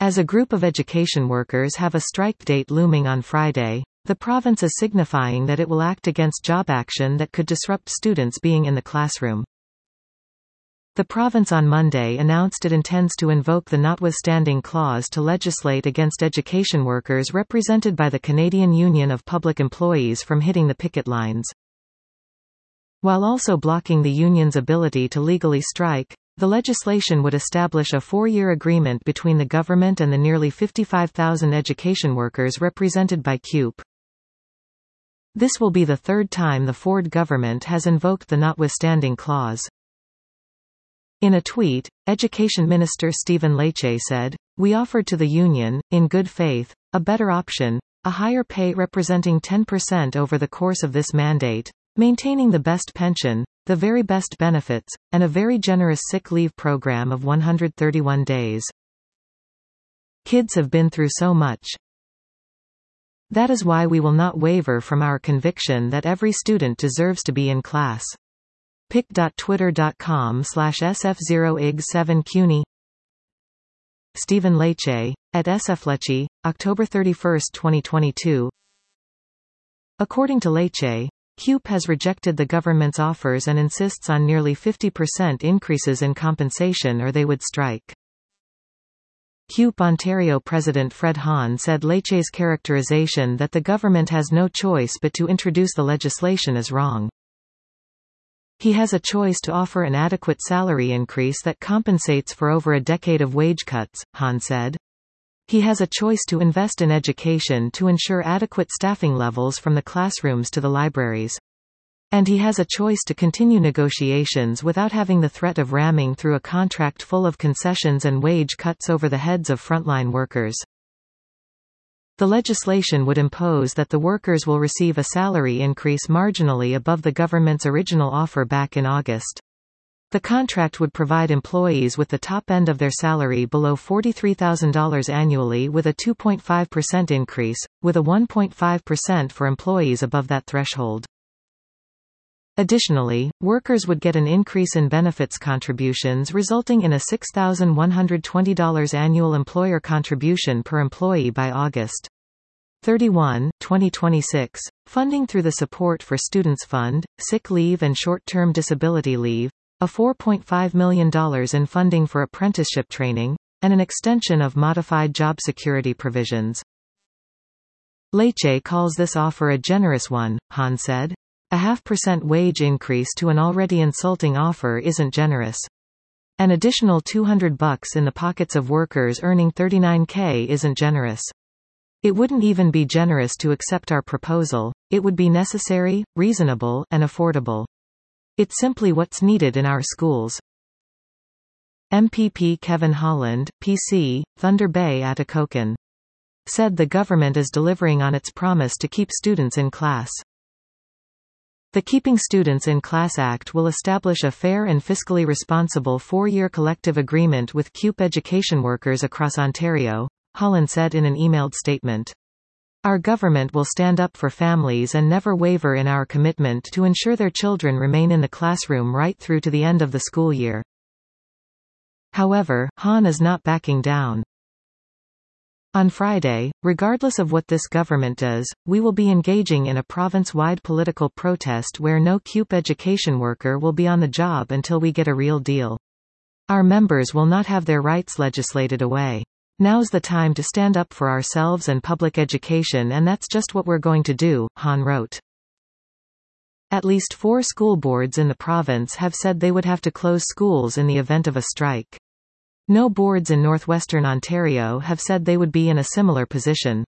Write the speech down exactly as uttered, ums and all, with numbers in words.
As a group of education workers have a strike date looming on Friday, the province is signifying that it will act against job action that could disrupt students being in the classroom. The province on Monday announced it intends to invoke the notwithstanding clause to legislate against education workers represented by the Canadian Union of Public Employees from hitting the picket lines. While also blocking the union's ability to legally strike, the legislation would establish a four-year agreement between the government and the nearly fifty-five thousand education workers represented by C U P. This will be the third time the Ford government has invoked the notwithstanding clause. In a tweet, Education Minister Stephen Lecce said, "We offered to the union, in good faith, a better option, a higher pay representing ten percent over the course of this mandate, maintaining the best pension, the very best benefits, and a very generous sick leave program of one hundred thirty-one days. Kids have been through so much. That is why we will not waver from our conviction that every student deserves to be in class." pic dot twitter dot com slash S F zero I G seven C U N Y Stephen Lecce, at SFLecce, October thirty-first twenty twenty-two. According to Lecce, C U P has rejected the government's offers and insists on nearly fifty percent increases in compensation or they would strike. C U P Ontario President Fred Hahn said Lecce's characterization that the government has no choice but to introduce the legislation is wrong. He has a choice to offer an adequate salary increase that compensates for over a decade of wage cuts, Hahn said. He has a choice to invest in education to ensure adequate staffing levels from the classrooms to the libraries. And he has a choice to continue negotiations without having the threat of ramming through a contract full of concessions and wage cuts over the heads of frontline workers. The legislation would impose that the workers will receive a salary increase marginally above the government's original offer back in August. The contract would provide employees with the top end of their salary below forty-three thousand dollars annually with a two point five percent increase, with a one point five percent for employees above that threshold. Additionally, workers would get an increase in benefits contributions resulting in a six thousand one hundred twenty dollars annual employer contribution per employee by August thirty-first, twenty twenty-six. Funding through the Support for Students Fund, sick leave and short-term disability leave, a four point five million dollars in funding for apprenticeship training, and an extension of modified job security provisions. Lecce calls this offer a generous one, Hahn said. A half percent wage increase to an already insulting offer isn't generous. An additional two hundred bucks in the pockets of workers earning thirty-nine thousand isn't generous. It wouldn't even be generous to accept our proposal, it would be necessary, reasonable, and affordable. It's simply what's needed in our schools. M P P Kevin Holland, P C, Thunder Bay Atikokan, said the government is delivering on its promise to keep students in class. The Keeping Students in Class Act will establish a fair and fiscally responsible four-year collective agreement with C U P education workers across Ontario, Holland said in an emailed statement. Our government will stand up for families and never waver in our commitment to ensure their children remain in the classroom right through to the end of the school year. However, Hahn is not backing down. On Friday, regardless of what this government does, we will be engaging in a province-wide political protest where no C U P education worker will be on the job until we get a real deal. Our members will not have their rights legislated away. Now's the time to stand up for ourselves and public education, and that's just what we're going to do, Hahn wrote. At least four school boards in the province have said they would have to close schools in the event of a strike. No boards in northwestern Ontario have said they would be in a similar position.